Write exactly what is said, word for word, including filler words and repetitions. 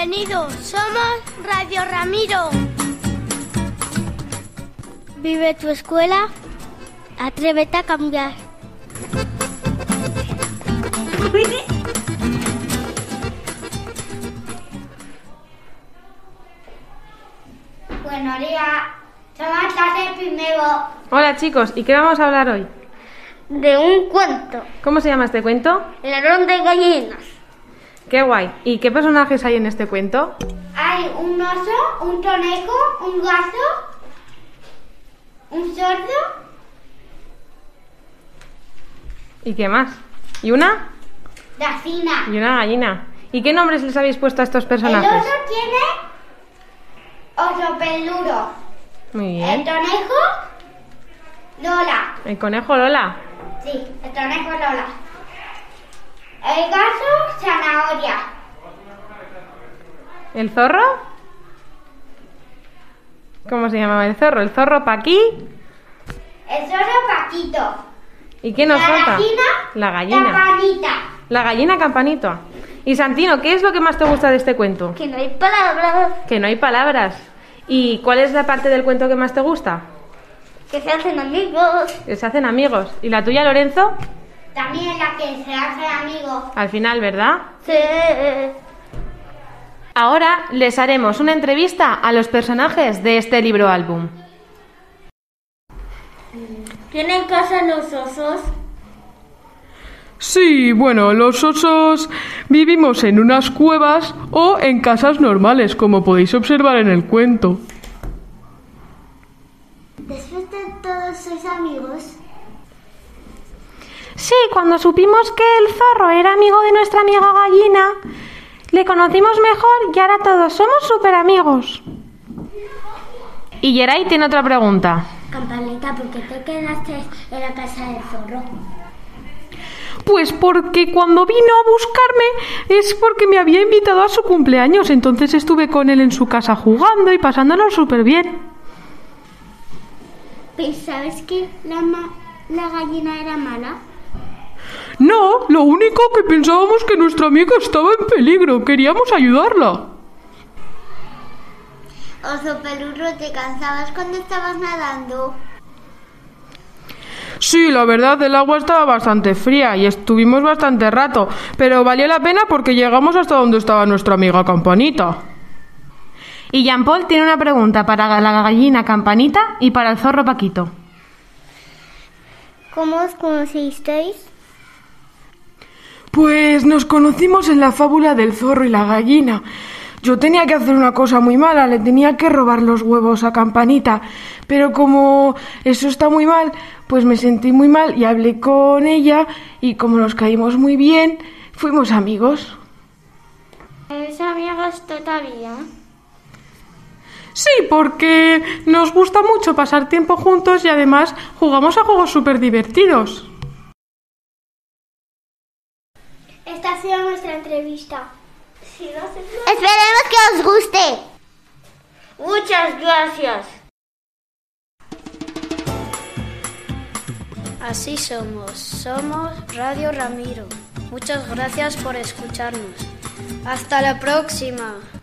Bienvenidos, somos Radio Ramiro. Vive tu escuela, atrévete a cambiar. Buenos días, somos clase primero. Hola chicos, ¿y qué vamos a hablar hoy? De un cuento. ¿Cómo se llama este cuento? El ladrón de gallinas. ¡Qué guay! ¿Y qué personajes hay en este cuento? Hay un oso, un conejo, un gato, un sordo. ¿Y qué más? ¿Y una? Gallina. Y una gallina. ¿Y qué nombres les habéis puesto a estos El personajes? oso tiene oso peludo. Muy El bien. conejo, Lola. El conejo Lola. Sí, el conejo Lola. El gato, Zanahoria. ¿El zorro? ¿Cómo se llamaba el zorro? ¿El zorro Paqui? El zorro, Paquito. ¿Y qué nos La falta? gallina, La gallina. Campanita. La gallina Campanito. Y Santino, ¿qué es lo que más te gusta de este cuento? Que no hay palabras. Que no hay palabras. ¿Y cuál es la parte del cuento que más te gusta? Que se hacen amigos. Que se hacen amigos. ¿Y la tuya, Lorenzo? También la que se hace amigo. Al final, ¿verdad? Sí. Ahora les haremos una entrevista a los personajes de este libro álbum. ¿Tienen casa los osos? Sí, bueno, los osos vivimos en unas cuevas o en casas normales, como podéis observar en el cuento. Después de todos sois amigos. Sí, cuando supimos que el zorro era amigo de nuestra amiga gallina, le conocimos mejor y ahora todos somos súper amigos. Y Yeray tiene otra pregunta. Campanita, ¿por qué te quedaste en la casa del zorro? Pues porque cuando vino a buscarme es porque me había invitado a su cumpleaños, entonces estuve con él en su casa jugando y pasándolo súper bien. Pues, ¿sabes que la, ma- la gallina era mala? No, lo único que pensábamos que nuestra amiga estaba en peligro, queríamos ayudarla. Oso peludo, ¿te cansabas cuando estabas nadando? Sí, la verdad, el agua estaba bastante fría y estuvimos bastante rato, pero valió la pena porque llegamos hasta donde estaba nuestra amiga Campanita. Y Jean-Paul tiene una pregunta para la gallina Campanita y para el zorro Paquito. ¿Cómo os conocisteis? Pues nos conocimos en la fábula del zorro y la gallina. Yo tenía que hacer una cosa muy mala, le tenía que robar los huevos a Campanita, pero como eso está muy mal, pues me sentí muy mal y hablé con ella y como nos caímos muy bien, fuimos amigos. ¿Eres amigos todavía? Sí, porque nos gusta mucho pasar tiempo juntos y además jugamos a juegos súper divertidos. Esta ha sido nuestra entrevista. Esperemos que os guste. Muchas gracias. Así somos, somos Radio Ramiro. Muchas gracias por escucharnos. Hasta la próxima.